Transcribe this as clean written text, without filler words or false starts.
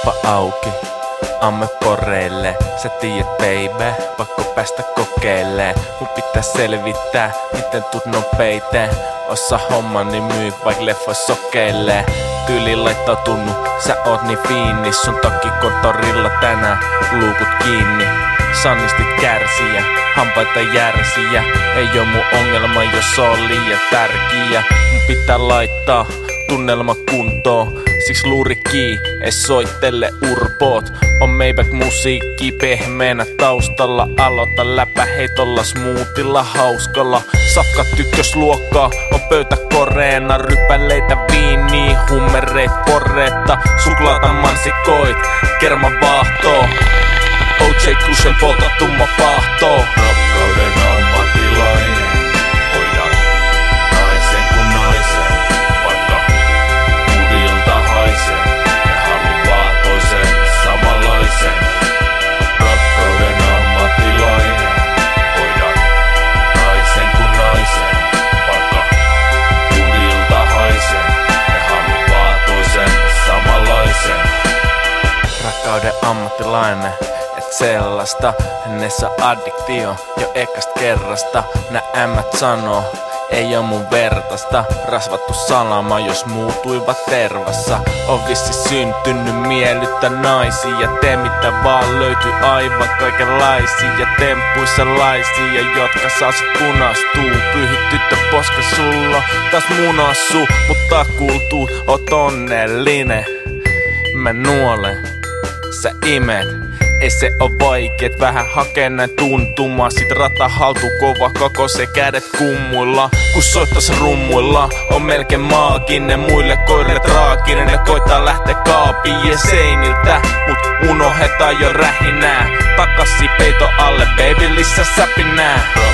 Kauppa auki, amme poreille. Sä tiedät baby, pakko päästä kokeilee. Mun pitää selvittää, miten tuut nopeiten. Ossa homma, niin myy vaik leffois sokeilee. Tyyli laittautunut, sä oot niin fiini. Sun takkikontorilla tänään luukut kiinni. Sannistit kärsiä, hampaita järsiä. Ei oo mun ongelma, jos on liian tärkiä. Mun pitää laittaa tunnelma kuntoon. Siks luurikii, ei soittele urpoot. On Maybach musiikki pehmeänä taustalla. Aloita läpäheitolla, smoothilla, hauskalla. Safka ykkösluokkaa, on pöytä koreena. Rypäleitä viiniä, hummereit porretta. Suklaata mansikoit, kerma vaahtoo. OJ Kusen polta tumma pahtoo. Rakkauden ammatilainen, hoida naisen kun naisen. Vaikka kuvilta haisen, ne haluaa toisen samanlaisen. Rakkauden ammatilainen, hoida naisen kun naisen. Vaikka kuvilta haisen, ne haluaa toisen samanlaisen. Rakkauden ammattilainen, et sellaista. Hänessä addiktio jo ekasta kerrasta. Nää ämmät sanoo, ei oo mun vertaista. Rasvattu salama, jos muutuivat tervassa. On vissi syntynyt miellyttä naisia. Tee mitä vaan löytyy aivan kaikenlaisia. Temppuissa laisia, jotka saa sut punastuu. Pyhit tyttö poska sulla, taas munassu. Mutta kuultuu, oot onnellinen. Mä nuolen, sä imet. Ei se oo vaikeet, vähän hakee näin tuntumaa. Sit rata haltuu kova koko se kädet kummuilla. Kun soittas rummuilla, on melkein maaginen. Muille koirille traaginen, ne koittaa lähteä kaapien seiniltä. Mut unohdetaan jo rähinää. Takaisin peito alle, baby lisää säpinää.